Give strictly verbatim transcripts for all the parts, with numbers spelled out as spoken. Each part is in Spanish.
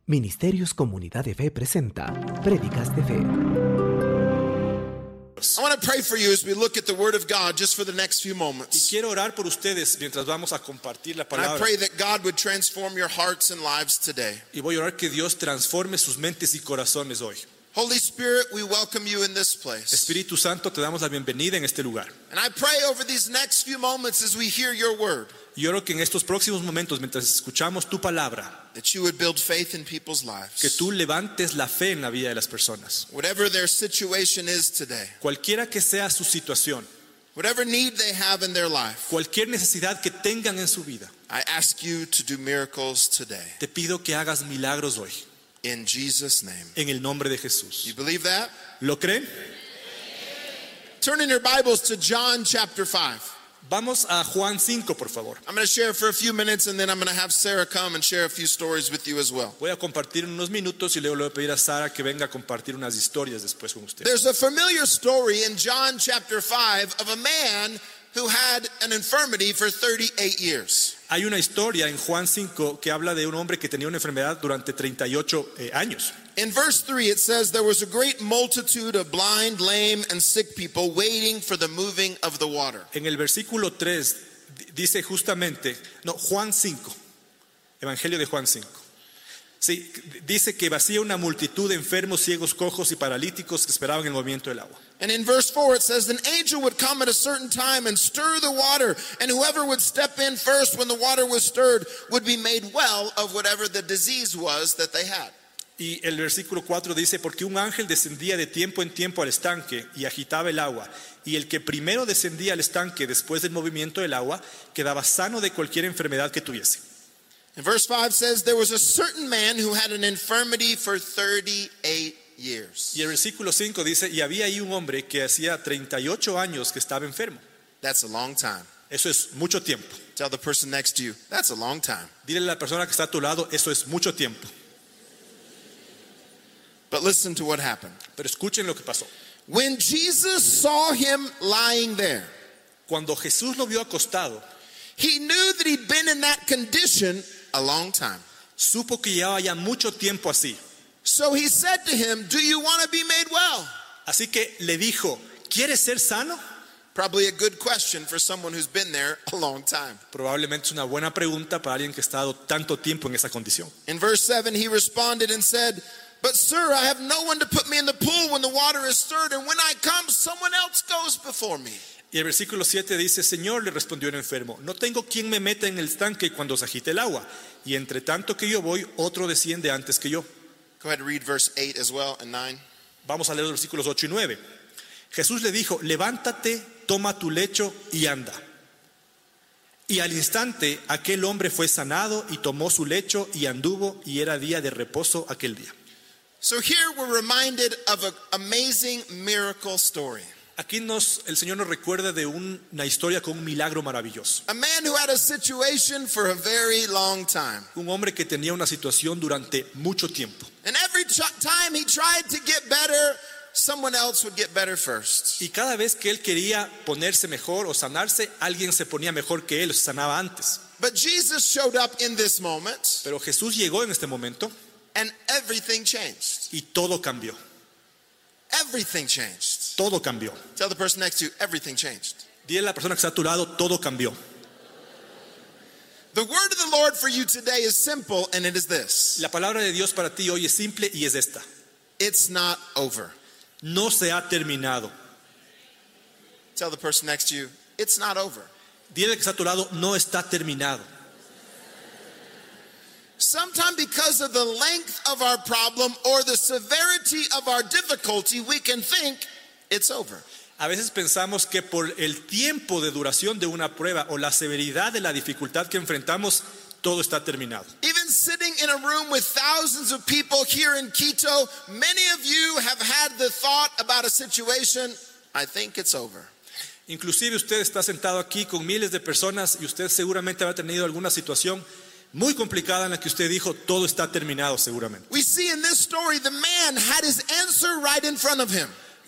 Ministerios Comunidad de Fe presenta Prédicas de Fe. I want to pray for you as we look at the Word of God just for the next few Y moments. quiero orar por ustedes mientras vamos a compartir la And I palabra. pray that God would transform your hearts and lives today. Y voy a orar que Dios transforme sus mentes y corazones hoy. Holy Spirit, we welcome you in this place. Espíritu Santo, te damos la bienvenida en este lugar. And I pray over these next few moments as we hear your word, Y oro que en estos próximos momentos, mientras escuchamos tu palabra, that you would build faith in people's que lives. tú levantes la fe en la vida de las personas. Whatever their situation is today, Cualquiera que sea su situación, whatever need they have in their life, cualquier necesidad que tengan en su vida, I ask you to do miracles today. te pido que hagas milagros hoy, In Jesus' name. en el nombre de You Jesús. believe that? ¿Lo creen? Turn in your Bibles to John chapter five. Vamos a Juan cinco, por favor. I'm going to share for a few minutes and then I'm going to have Sarah come and share a few stories with you as well. Voy a compartir unos minutos y luego le voy a pedir a Sara que venga a compartir unas historias después con usted. There's a familiar story in John chapter five of a man who had an infirmity for thirty-eight years. Hay una historia en Juan cinco que habla de un hombre que tenía una enfermedad durante treinta y ocho eh, años. In verse three it says there was a great multitude of blind, lame, and sick people waiting for the moving of the water. En el versículo tres di- dice justamente, no, Juan cinco, Evangelio de Juan cinco. Sí, dice que vacía una multitud de enfermos, ciegos, cojos y paralíticos que esperaban el movimiento del agua. And in verse four it says an angel would come at a certain time and stir the water, and whoever would step in first when the water was stirred would be made well of whatever the disease was that they had. Y el versículo cuatro dice, porque un ángel descendía de tiempo en tiempo al estanque y agitaba el agua, y el que primero descendía al estanque después del movimiento del agua quedaba sano de cualquier enfermedad que tuviese. And verse five says there was a certain man who had an infirmity for thirty-eight years. Y el versículo cinco dice, y había ahí un hombre que hacía treinta y ocho años que estaba enfermo. That's a long time. Eso es mucho tiempo. Tell the person next to you, that's a long time. Dile a la persona que está a tu lado, eso es mucho tiempo. But listen to what happened. Pero escuchen lo que pasó. When Jesus saw him lying there, Cuando Jesús lo vio acostado, he knew that he'd been in that condition a long time. supo que llevaba ya mucho tiempo así. So he said to him, do you want to be made well? Así que le dijo, ¿quieres ser sano? Probably a good question for someone who's been there a long time. Probablemente es una buena pregunta para alguien que ha estado tanto tiempo en esa condición. In verse seven, he responded and said, but sir, I have no one to put me in the pool when the water is stirred, and when I come, someone else goes before me. Y el versículo siete dice, Señor, le respondió el enfermo, no tengo quien me meta en el estanque cuando se agite el agua, y entre tanto que yo voy, otro desciende antes que yo. Go ahead and read verse eight as well and nine. Vamos a leer los versículos ocho y nueve. Jesús le dijo, levántate, toma tu lecho y anda. Y al instante aquel hombre fue sanado y tomó su lecho y anduvo, y era día de reposo aquel día. So here we're reminded of an amazing miracle story. Aquí nos, el Señor nos recuerda de un- una historia con un milagro maravilloso. A man who had a situation for a very long time. Un hombre que tenía una situación durante mucho tiempo. And every ch- time he tried to get better, someone else would get better first. Y cada vez que él quería ponerse mejor o sanarse, alguien se ponía mejor que él, se sanaba antes. But Jesus showed up in this moment, Pero Jesús llegó en este momento and everything changed. y todo cambió. Everything changed. Todo cambió. Tell the person next to you, everything changed. Dile a la persona que está a tu lado, todo cambió. The word of the Lord for you today is simple, and it is this. La palabra de Dios para ti hoy es simple y es esta. It's not over. No se ha terminado. Tell the person next to you, it's not over. Dile que está a tu lado, no está terminado. Sometimes because of the length of our problem or the severity of our difficulty, we can think it's over. A veces pensamos que por el tiempo de duración de una prueba o la severidad de la dificultad que enfrentamos, todo está terminado. Even sitting in a room with thousands of people here in Quito, many of you have had the thought about a situation, I think it's over. Inclusive usted está sentado aquí con miles de personas y usted seguramente habrá tenido alguna situación muy complicada en la que usted dijo, todo está terminado seguramente. We see in this story the man had his answer right in front of him.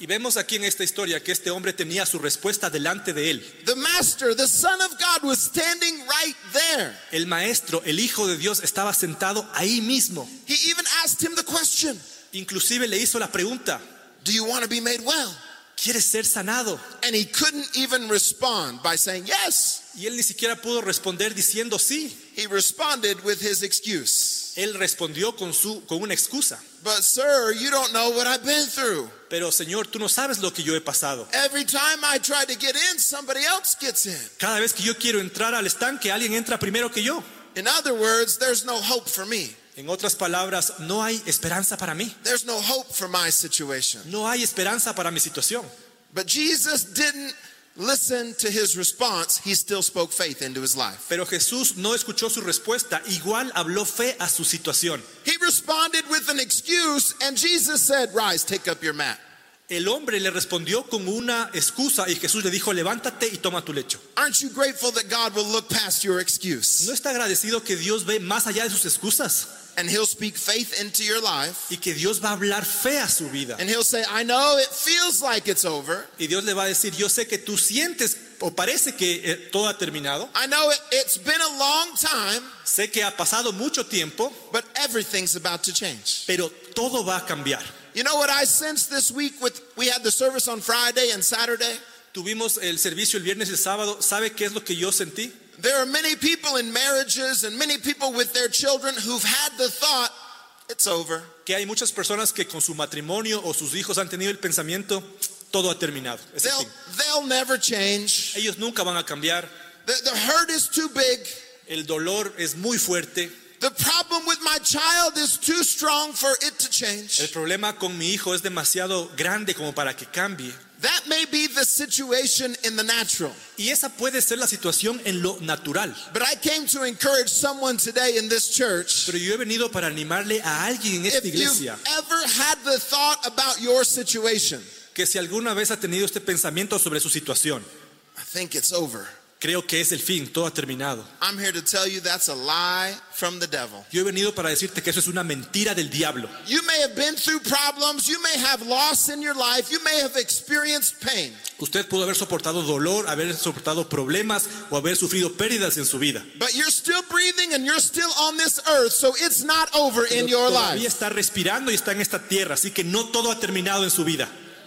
Y vemos aquí en esta historia que este hombre tenía su respuesta delante de él. The master, the Son of God, was standing right there. El maestro, el Hijo de Dios, estaba sentado ahí mismo. He even asked him the question, Inclusive le hizo la pregunta, do you want to be made well? ¿quieres ser sanado? And he couldn't even respond by saying yes. Y él ni siquiera pudo responder diciendo sí. He responded with his excuse. Él respondió con, su, con una excusa. But sir, you don't know what I've been through. Pero Señor, tú no sabes lo que yo he pasado. Every time I try to get in, somebody else gets in. Cada vez que yo quiero entrar al estanque, alguien entra primero que yo. In other words, there's no hope for me. En otras palabras, no hay esperanza para mí. There's no hope for my situation. No hay esperanza para mi situación. But Jesus didn't listen to his response. He still spoke faith into his life. Pero Jesús no escuchó su respuesta, igual habló fe a su situación. He responded with an excuse, and Jesus said, rise, take up your mat. El hombre le respondió con una excusa y Jesús le dijo, levántate y toma tu lecho. Aren't you grateful that God will look past your excuse? ¿No está agradecido que Dios ve más allá de sus excusas? And he'll speak faith into your life. Y que Dios va a hablar fe a su vida. And he'll say, I know it feels like it's over. Y Dios le va a decir, yo sé que tú sientes o parece que eh, todo ha terminado. I know it, it's been a long time, Sé que ha pasado mucho tiempo, but everything's about to change. pero todo va a cambiar. You know what I sensed this week with, we had the service on Friday and Saturday. Tuvimos el servicio el viernes y el sábado. ¿Sabe qué es lo que yo sentí? There are many people in marriages and many people with their children who've had the thought, it's over. Que hay muchas personas que con su matrimonio o sus hijos han tenido el pensamiento, todo ha terminado. Es el They'll, fin. they'll never change. Ellos nunca van a cambiar. The, the hurt is too big. El dolor es muy fuerte. The problem with my child is too strong for it to change. El problema con mi hijo es demasiado grande como para que cambie. That may be the situation in the natural. Y esa puede ser la situación en lo natural. But I came to encourage someone today in this church. Pero yo he venido para animarle a alguien en esta If you've iglesia ever had the thought about your situation, que si alguna vez ha tenido este pensamiento sobre su situación, I think it's over. creo que es el fin, todo ha terminado. I'm here to tell you that's a lie from the devil. Yo he venido para decirte que eso es una mentira del diablo. You may have been through problems, you may have loss in your life, you may have experienced pain. Usted pudo haber soportado dolor, haber soportado problemas o haber sufrido pérdidas en su vida. But you're still breathing and you're still on this earth, so it's not over in Pero your todavía life. está respirando y está en esta tierra, así que no todo ha terminado en su vida.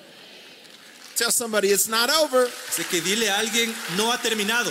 Tell somebody it's not over. Así que dile a alguien, no ha terminado.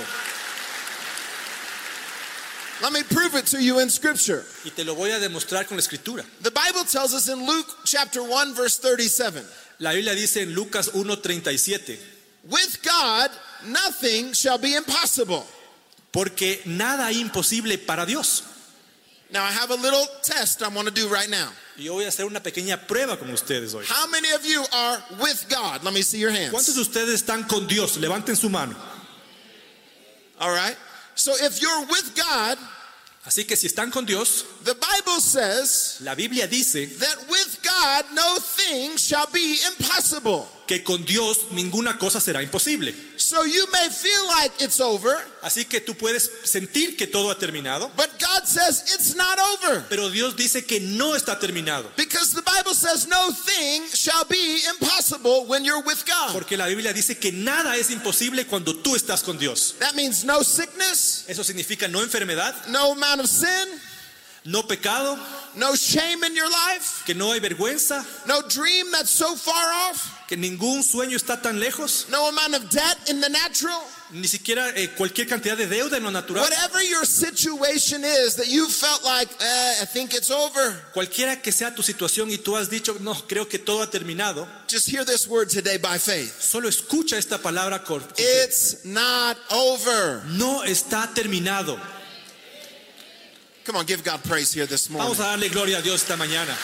Let me prove it to you in scripture. Y te lo voy a demostrar con la escritura. The Bible tells us in Luke chapter one verse thirty-seven, La Biblia dice en Lucas uno treinta y siete, with God nothing shall be impossible. porque nada hay imposible para Dios. Now I have a little test I want to do right now. Y yo voy a hacer una pequeña prueba con ustedes hoy. How many of you are with God? Let me see your ¿Cuántos de hands. ustedes están con Dios? Levanten su mano. All right. So if you're with God, Así que si están con Dios, the Bible says la Biblia dice that with God no thing shall be impossible. que con Dios ninguna cosa será imposible. So you may feel like it's over, Así que tú puedes sentir que todo ha terminado, but God says it's not over. pero Dios dice que no está terminado. Because the Bible says no thing shall be impossible when you're with God. Porque la Biblia dice que nada es imposible cuando tú estás con Dios. That means no sickness, Eso significa no enfermedad, no amount of sin, no pecado, no shame in your life, que no hay vergüenza, no dream that's so far off, que ningún sueño está tan lejos, no amount of debt in the natural. ni siquiera eh, cualquier cantidad de deuda en lo natural. Whatever your situation is that you felt like, eh, I think it's over. Cualquiera que sea tu situación y tú has dicho, no, creo que todo ha terminado, Just hear this word today by faith. solo escucha esta palabra con It's not over. no está terminado. Come on, give God praise here this morning. Vamos a darle gloria a Dios esta mañana.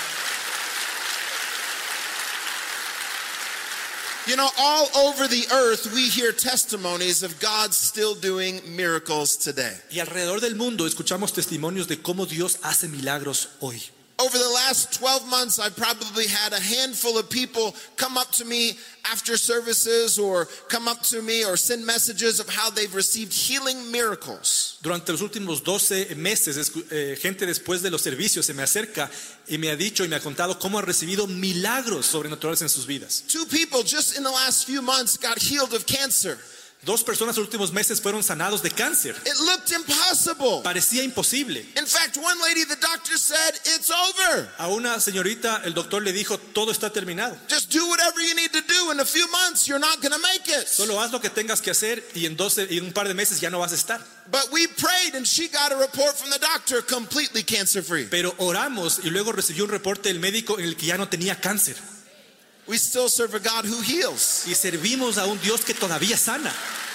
You know, all over the earth we hear testimonies of God still doing miracles today. Y alrededor del mundo escuchamos testimonios de cómo Dios hace milagros hoy. Over the last twelve months, I've probably had a handful of people come up to me after services or come up to me or send messages of how they've received healing miracles. Durante los últimos doce meses, eh, gente después de los servicios se me acerca y me ha dicho y me ha contado cómo ha recibido milagros sobrenaturales en sus vidas. Two people just in the last few months got healed of cancer. Dos personas en los últimos meses fueron sanados de cáncer. It looked impossible. Parecía imposible. In fact, one lady, the doctor said, it's over. A una señorita el doctor le dijo, todo está terminado. Just do whatever you need to do. In a few months, you're not going to make it. Solo haz lo que tengas que hacer y en, doce, y en un par de meses ya no vas a estar. But we prayed and she got a report from the doctor completely cancer free. Pero oramos y luego recibió un reporte del médico en el que ya no tenía cáncer. We still serve a God who heals. Y servimos a un Dios que todavía sana.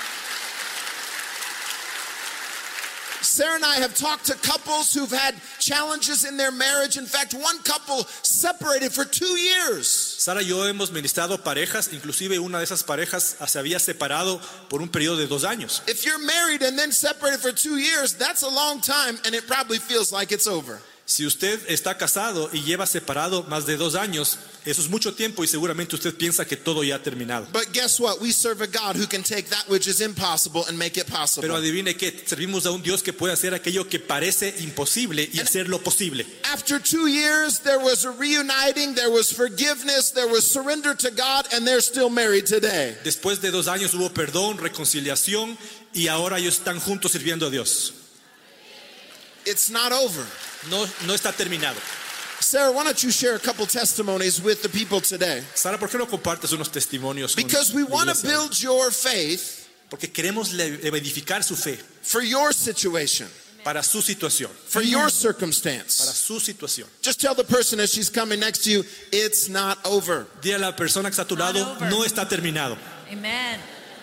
Sarah and I have talked to couples who've had challenges in their marriage. In fact, one couple separated for two years. Sara y yo hemos ministrado parejas, inclusive una de esas parejas se había separado por un periodo de dos años. If you're married and then separated for two years, that's a long time and it probably feels like it's over. Si usted está casado y lleva separado más de dos años, eso es mucho tiempo y seguramente usted piensa que todo ya ha terminado. But guess what? We serve a God who can take that which is impossible and make it possible. Pero adivine que servimos a un Dios que puede hacer aquello que parece imposible y hacerlo posible. After two years, there was a reuniting, there was forgiveness, there was surrender to God, and they're still married today. Después de dos años hubo perdón, reconciliación y ahora ellos están juntos sirviendo a Dios. It's not over. No, no está terminado. Sarah, why don't you share a couple testimonies with the people today? Sara, ¿por qué no compartes unos testimonios con Because we la want to iglesia? build your faith Porque queremos le- edificar su fe for your situation, para su situación, for your para circumstance. su situación. Just tell the person as she's coming next to you, it's not over. Dile a la persona que está a tu lado, over. no está terminado. Amen.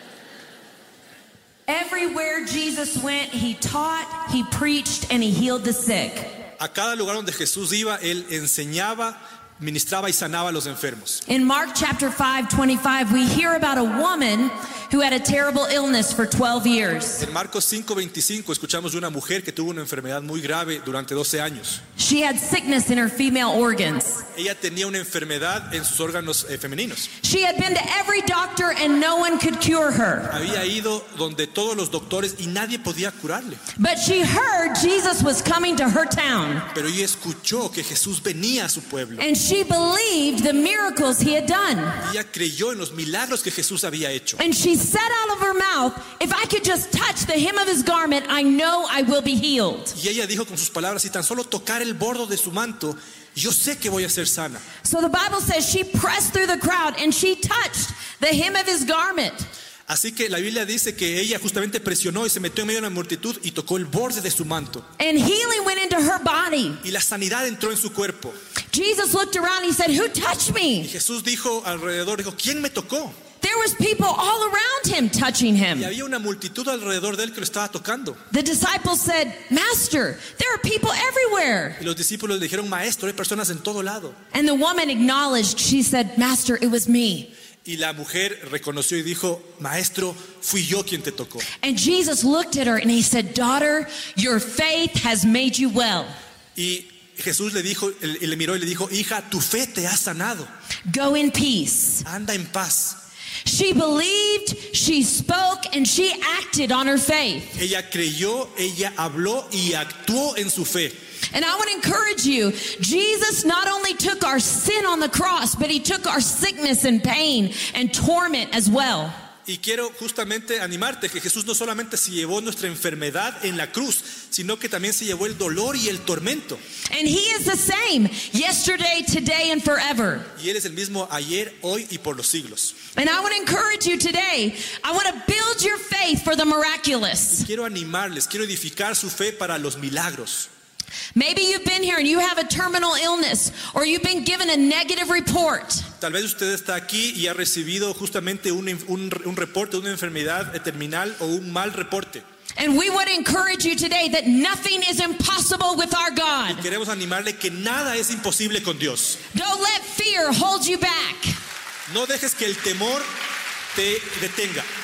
Everywhere Jesus went, he taught, he preached, and he healed the sick. A cada lugar donde Jesús iba, él enseñaba, ministraba y sanaba a los enfermos. In Mark chapter five, twenty-five, we hear about a woman who had a terrible illness for twelve years. En Marcos cinco veinticinco escuchamos de una mujer que tuvo una enfermedad muy grave durante doce años. She had sickness in her female organs. Ella tenía una enfermedad en sus órganos eh, femeninos. She had been to every doctor and no one could cure her. Había ido donde todos los doctores y nadie podía curarle. But she heard Jesus was coming to her town. Pero ella escuchó que Jesús venía a su pueblo. And she believed the miracles he had done. Ella creyó en los milagros que Jesús había hecho. And she said out of her mouth, if I could just touch the hem of his garment, I know I will be healed. Y ella dijo con sus palabras, si tan solo tocar el borde de su manto, yo sé que voy a ser sana. So the Bible says she pressed through the crowd and she touched the hem of his garment. Así que la Biblia dice que ella justamente presionó y se metió en medio de la multitud y tocó el borde de su manto. And healing went into her body. Y la sanidad entró en su cuerpo. Jesus looked around, he said, who touched Y me? Jesús dijo alrededor, dijo, ¿quién me tocó? There was people all around him touching Y him. había una multitud alrededor de él que lo estaba tocando. The disciples said, Master, there are people everywhere. Y los discípulos le dijeron, maestro, hay personas en todo lado. And the woman acknowledged, she said, Master, it was me. Y la mujer reconoció y dijo, maestro, fui yo quien te tocó. And Jesus looked at her and he said, Daughter, your faith has made you well. Y Jesús le dijo, y le miró y le dijo, hija, tu fe te ha sanado. Go in peace. Anda en paz. She believed, she spoke, and she acted on her faith. Ella creyó, ella habló y actuó en su fe. And I want to encourage you, Jesus not only took our sin on the cross, but he took our sickness and pain and torment as well. Y quiero justamente animarte que Jesús no solamente se llevó nuestra enfermedad en la cruz, sino que también se llevó el dolor y el tormento. And he is the same yesterday, today, and forever. Y Él es el mismo ayer, hoy y por los siglos. And I want to encourage you today, I want to build your faith for the miraculous. Quiero animarles, quiero edificar su fe para los milagros. Maybe you've been here and you have a terminal illness, or you've been given a negative report. Tal vez usted está aquí y ha recibido justamente un, un, un reporte de una enfermedad terminal o un mal reporte. And we want to encourage you today that nothing is impossible with our God. Queremos animarle que nada es imposible con Dios. Don't let fear hold you back. No dejes que el temor te detenga.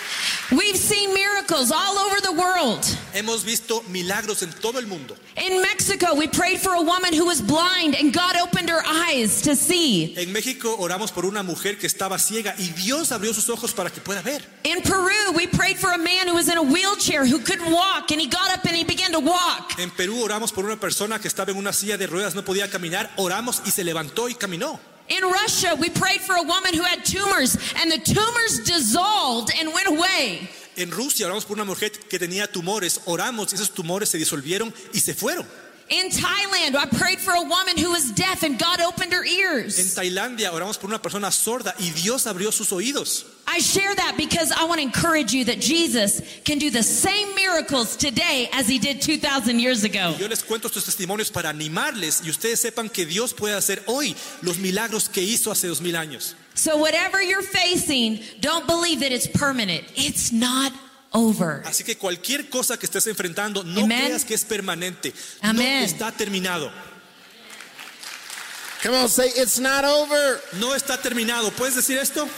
We've seen miracles all over the world. Hemos visto milagros en todo el mundo. In Mexico, we prayed for a woman who was blind and God opened her eyes to see. En México oramos por una mujer que estaba ciega y Dios abrió sus ojos para que pueda ver. In Peru, we prayed for a man who was in a wheelchair who couldn't walk and he got up and he began to walk. En Perú oramos por una persona que estaba en una silla de ruedas, no podía caminar, oramos y se levantó y caminó. In Russia, we prayed for a woman who had tumors and the tumors dissolved and went away. En Rusia oramos por una mujer que tenía tumores, oramos y esos tumores se disolvieron y se fueron. In Thailand, I prayed for a woman who was deaf and God opened her En ears. Tailandia oramos por una persona sorda y Dios abrió sus oídos. I share that because I want to encourage you that Jesus can do the same miracles today as he did two thousand years ago. Yo les cuento estos testimonios para animarles y ustedes sepan que Dios puede hacer hoy los milagros que hizo hace dos mil años. So whatever you're facing, don't believe that it's permanent. It's not over. Así que cualquier cosa que estés enfrentando, no Amen. creas que es permanente. Amen. No está terminado. Come on, say it's not over. No está terminado. ¿Puedes decir esto?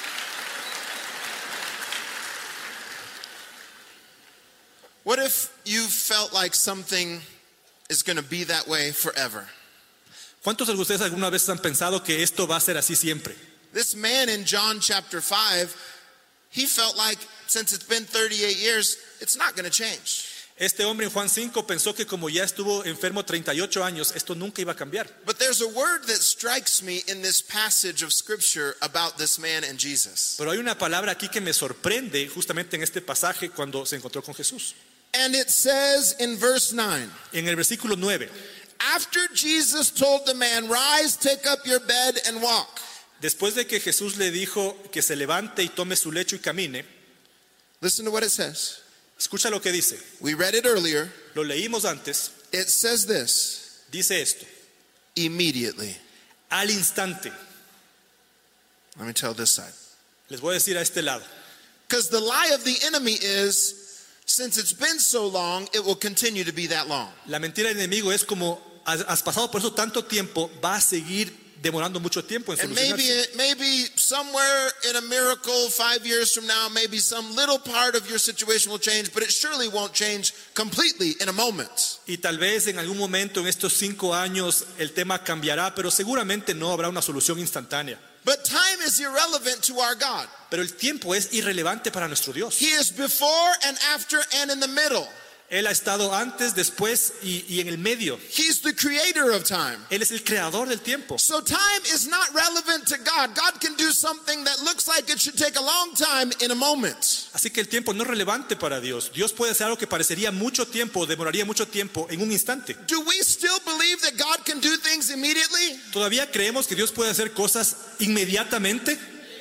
What if you felt like something is going to be that way forever? ¿Cuántos de ustedes alguna vez han pensado que esto va a ser así siempre? This man in John chapter five, he felt like since it's been thirty-eight years, it's not going to change. Este hombre en Juan cinco pensó que como ya estuvo enfermo treinta y ocho años, esto nunca iba a cambiar. But there's a word that strikes me in this passage of scripture about this man and Jesus. Pero hay una palabra aquí que me sorprende justamente en este pasaje cuando se encontró con Jesús. And it says in verse nine, En el versículo nueve, after Jesus told the man, rise, take up your bed and walk. después de que Jesús le dijo que se levante y tome su lecho y camine, Listen to what it says. escucha lo que dice. We read it earlier. Lo leímos antes. It says this, Dice esto: immediately. al instante. Let me tell this side. Les voy a decir a este lado. Because the lie of the enemy is, since it's been so long, it will continue to be that long. La mentira del enemigo es como has, has pasado por eso tanto tiempo, va a seguir demorando mucho tiempo en And maybe, solucionarse. maybe somewhere in a miracle five years from now, maybe some little part of your situation will change, but it surely won't change completely in a moment. Y tal vez en algún momento en estos cinco años el tema cambiará, pero seguramente no habrá una solución instantánea. But time is irrelevant to our God. Pero el tiempo es irrelevante para nuestro Dios. He is before and after and in the middle. Él ha estado antes, después y, y en el medio. He's the creator of time. Él es el creador del tiempo. So time is not relevant to God. God can do something that looks like it should take a long time in a moment. Así que el tiempo no es relevante para Dios. Dios puede hacer algo que parecería mucho tiempo, demoraría mucho tiempo en un instante. Do we still believe that God can do things immediately? ¿Todavía creemos que Dios puede hacer cosas inmediatamente?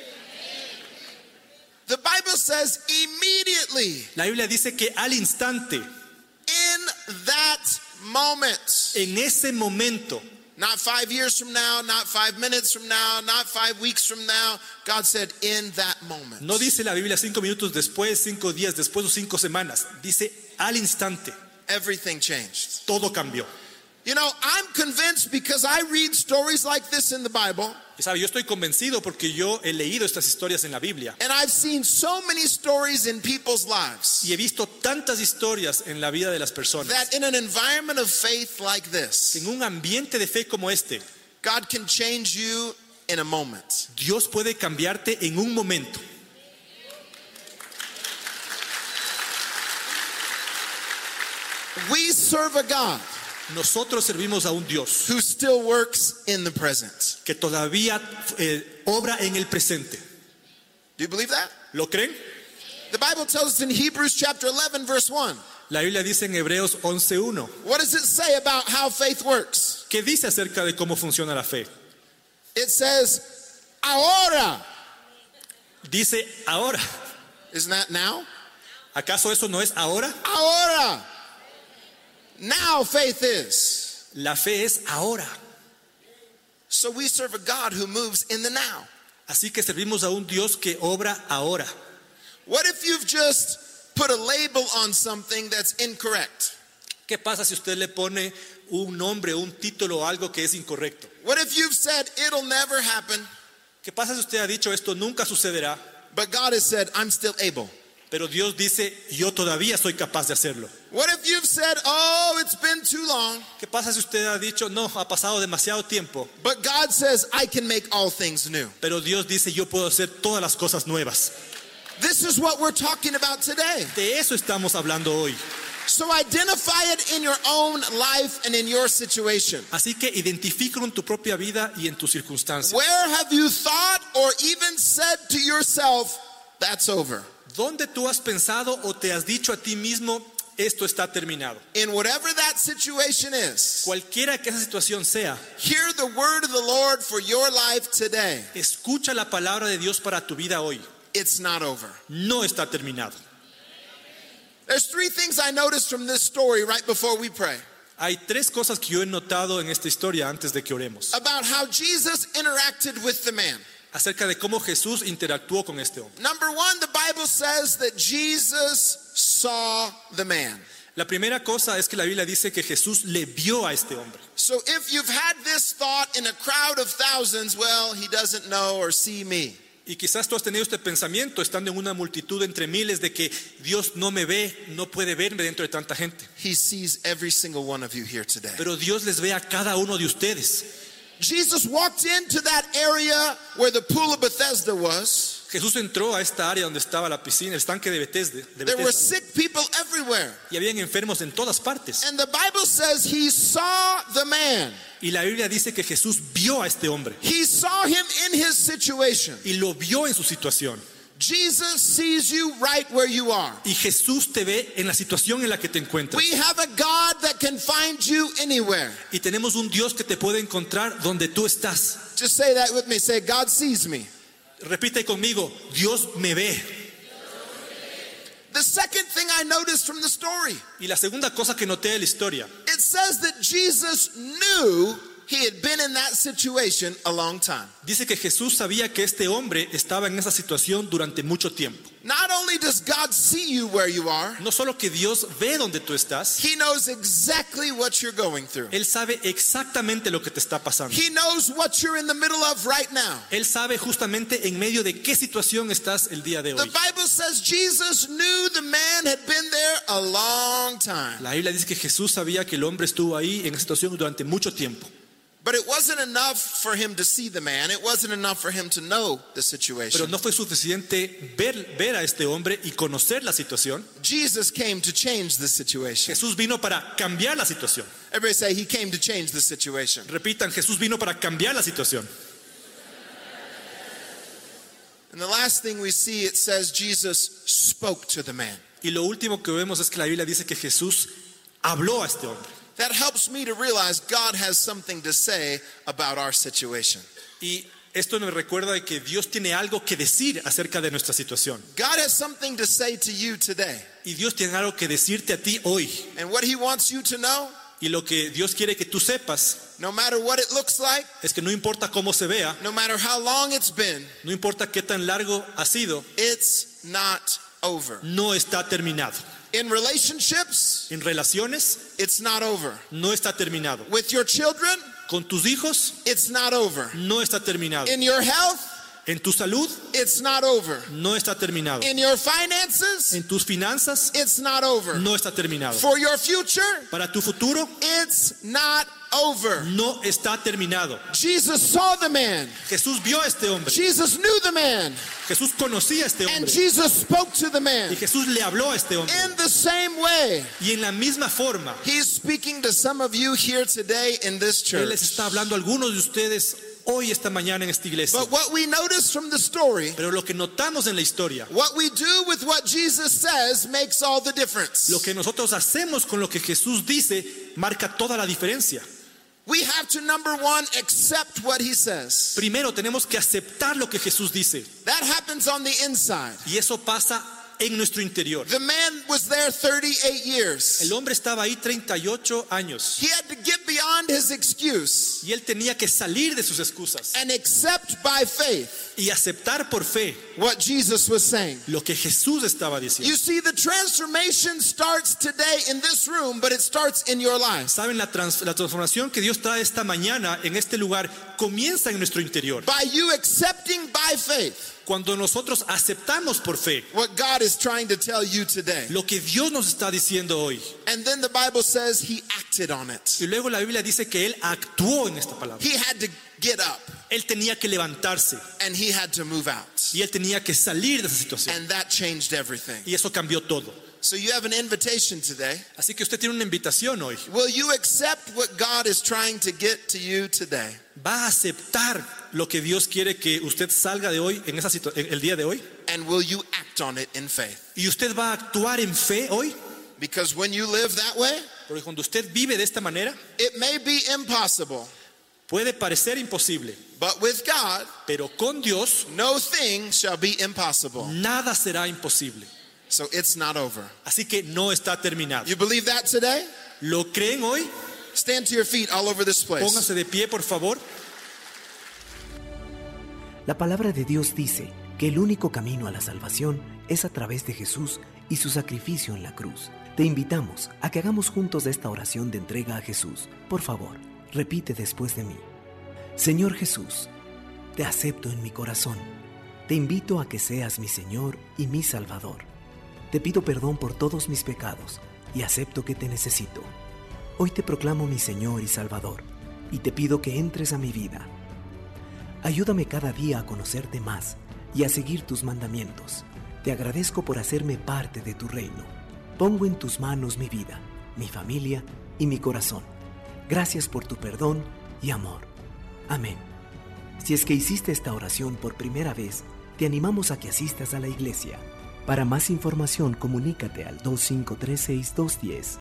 The Bible says immediately, La Biblia dice que al instante, in that moment. en ese momento, Not five years from now, not five minutes from now, not five weeks from now. God said in that moment. no dice la Biblia cinco minutos después, cinco días después o cinco semanas. Dice al instante, Everything changed. todo cambió. You know, I'm convinced because I read stories like this in the Bible. Y sabe, yo estoy convencido porque yo he leído estas historias en la Biblia And I've seen so many stories in people's lives y he visto tantas historias en la vida de las personas that in an environment of faith like que this, en un ambiente de fe como este, God can change you in a moment. Dios puede cambiarte en un momento. We serve a God Nosotros servimos a un Dios who still works in the present. que todavía eh, obra en el presente. Do you believe that? ¿Lo creen? The Bible tells us in Hebrews chapter eleven verse one. La Biblia dice en Hebreos once uno. What does it say about how faith works? ¿Qué dice acerca de cómo funciona la fe? It says, ahora. Dice ahora. Isn't that now? ¿Acaso eso no es ahora? Ahora. Now faith is. La fe es ahora. So we serve a God who moves in the now. Así que servimos a un Dios que obra ahora. What if you've just put a label on something that's incorrect? ¿Qué pasa si usted le pone un nombre, un título o algo que es incorrecto? What if you've said it'll never happen, ¿Qué pasa si usted ha dicho esto nunca sucederá? but God has said I'm still able? Pero Dios dice, yo todavía soy capaz de hacerlo. What if you've said, oh, it's been too long, ¿Qué pasa si usted ha dicho, no, ha pasado demasiado tiempo? but God says, I can make all things new? Pero Dios dice, yo puedo hacer todas las cosas nuevas. This is what we're talking about today. De eso estamos hablando hoy. So identify it in your own life and in your situation. Así que identifícalo en tu propia vida y en tus circunstancias. Where have you thought or even said to yourself, that's over? ¿Dónde tú has pensado o te has dicho a ti mismo, esto está terminado? In whatever that situation is, Cualquiera que esa situación sea, hear the word of the Lord for your life today. escucha la palabra de Dios para tu vida hoy. It's not over. No está terminado. There's three things I noticed from this story right before we pray Hay tres cosas que yo he notado en esta historia antes de que oremos, about how Jesus interacted with the man. acerca de cómo Jesús interactuó con este hombre. Number one, the Bible says that Jesus saw the man. La primera cosa es que la Biblia dice que Jesús le vio a este hombre. So if you've had this thought in a crowd of thousands, well, he doesn't know or see me. Y quizás tú has tenido este pensamiento estando en una multitud entre miles de que Dios no me ve, no puede verme dentro de tanta gente. He sees every single one of you here today. Pero Dios les ve a cada uno de ustedes. Jesus walked into that area where the pool of Bethesda was. Jesús entró a esta área donde estaba la piscina, el estanque de Bethesda, de There were Bethesda, sick people everywhere. y habían enfermos en todas partes. And the Bible says he saw the man. Y la Biblia dice que Jesús vio a este hombre He saw him in his situation. y lo vio en su situación. Jesus sees you right where you are. Y Jesús te ve en la situación en la que te encuentras. We have a God that can find you anywhere. Y tenemos un Dios que te puede encontrar donde tú estás. Just say that with me. Say, God sees me. Repite conmigo, Dios me ve. The second thing I noticed from the story, Y la segunda cosa que noté de la historia, it says that Jesus knew he had been in that situation a long time. dice que Jesús sabía que este hombre estaba en esa situación durante mucho tiempo. Not only does God see you where you are, No solo que Dios ve donde tú estás, he knows exactly what you're going through. Él sabe exactamente lo que te está pasando. He knows what you're in the middle of right now. Él sabe justamente en medio de qué situación estás el día de The hoy. Bible says Jesus knew the man had been there a long time. La Biblia dice que Jesús sabía que el hombre estuvo ahí en esa situación durante mucho tiempo. But it wasn't enough for him to see the man. It wasn't enough for him to know the Pero situation. no fue suficiente ver, ver a este hombre y conocer la situación. Jesus came to change the situation. Jesús vino para cambiar la situación. Everybody say he came to change the situation. Repitan, Jesús vino para cambiar la situación. And the last thing we see, it says Jesus spoke to the man. Y lo último que vemos es que la Biblia dice que Jesús habló a este hombre. That helps me to realize God has something to say about our situation. Y esto me recuerda de que Dios tiene algo que decir acerca de nuestra situación. God has something to say to you today. Y Dios tiene algo que decirte a ti hoy. And what he wants you to know, Y lo que Dios quiere que tú sepas no matter what it looks like, es que no importa cómo se vea, no matter how long it's been, no importa qué tan largo ha sido, it's not over. no está terminado. In relationships, En relaciones, it's not over. no está terminado. With your children, Con tus hijos, it's not over. no está terminado. In your health, En tu salud, it's not over. no está terminado. In your finances, En tus finanzas, it's not over. no está terminado. For your future, Para tu futuro, it's not over. no está terminado. Jesus saw the man. Jesús vio a este hombre. Jesus knew the man. Jesús conocía a este And hombre. Jesus spoke to the Y man. Jesús le habló a este hombre. In the same way, Y en la misma forma, he's speaking to some of you here today in this Él les church. está hablando a algunos de ustedes hoy, esta mañana en esta iglesia. But what we notice from the story, Pero lo que notamos en la historia, what we do with what Jesus says makes all the difference. lo que nosotros hacemos con lo que Jesús dice, marca toda la diferencia. We have to, number one, accept what he says. Primero tenemos que aceptar lo que Jesús dice. That happens on the inside. Y eso pasa en nuestro interior. The man was there thirty-eight years. El hombre estaba ahí treinta y ocho años. He had to get beyond his excuse Y él tenía que salir de sus excusas and accept by faith y aceptar por fe what Jesus was saying. lo que Jesús estaba diciendo. You see, the transformation starts today in this room, but it starts in your life. Saben, la, trans- la transformación que Dios trae esta mañana en este lugar comienza en nuestro interior. By you accepting by faith Cuando nosotros aceptamos por fe what God is trying to tell you today. lo que Dios nos está diciendo hoy. And then the Bible says he acted on it. Y luego la Biblia dice que Él actuó en esta palabra. He had to get up Él tenía que levantarse and he had to move out. y Él tenía que salir de esa situación. And that changed everything. Y eso cambió todo. So you have an invitation today. Así que usted tiene una invitación hoy. Will you accept what God is trying to get to you today? ¿Va a aceptar lo que Dios quiere que usted salga de hoy, en esa situ- en el día de hoy? And will you act on it in faith? ¿Y usted va a actuar en fe hoy? Because when you live that way, Porque cuando usted vive de esta manera, it may be impossible, puede parecer imposible, but with God, pero con Dios no thing shall be impossible. nada será imposible. So it's not over. Así que no está terminado. You believe that today? ¿Lo creen hoy? Stand to your feet all over this place. Póngase de pie, por favor. La palabra de Dios dice que el único camino a la salvación es a través de Jesús y su sacrificio en la cruz. Te invitamos a que hagamos juntos esta oración de entrega a Jesús. Por favor, repite después de mí. Señor Jesús, te acepto en mi corazón. Te invito a que seas mi Señor y mi Salvador. Te pido perdón por todos mis pecados y acepto que te necesito. Hoy te proclamo mi Señor y Salvador y te pido que entres a mi vida. Ayúdame cada día a conocerte más y a seguir tus mandamientos. Te agradezco por hacerme parte de tu reino. Pongo en tus manos mi vida, mi familia y mi corazón. Gracias por tu perdón y amor. Amén. Si es que hiciste esta oración por primera vez, te animamos a que asistas a la iglesia. Para más información, comunícate al dos cinco tres seis, dos uno cero